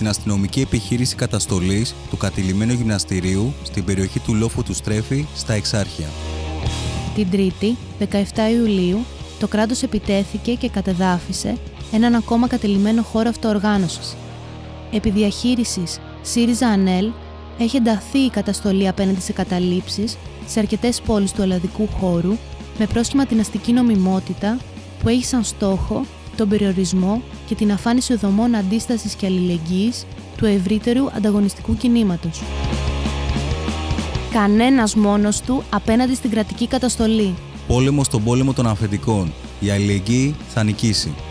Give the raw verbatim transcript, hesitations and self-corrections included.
την αστυνομική επιχείρηση καταστολής του κατειλημμένου γυμναστηρίου στην περιοχή του λόφου του Στρέφη στα Εξάρχεια. Την Τρίτη, δεκαεφτά Ιουλίου, το κράτος επιτέθηκε και κατεδάφισε έναν ακόμα κατειλημμένο χώρο αυτοοργάνωσης. Επί διαχείρισης ΣΥΡΙΖΑ-ΑΝΕΛ έχει ενταθεί η καταστολή απέναντι σε καταλήψεις σε αρκετές πόλεις του ελλαδικού χώρου με πρόσχημα την αστική νομιμότητα που έχει σαν στόχο τον περιορισμό και την αφάνιση δομών αντίστασης και αλληλεγγύης του ευρύτερου ανταγωνιστικού κινήματος. Κανένας μόνος του απέναντι στην κρατική καταστολή. Πόλεμο στον πόλεμο των αφεντικών. Η αλληλεγγύη θα νικήσει.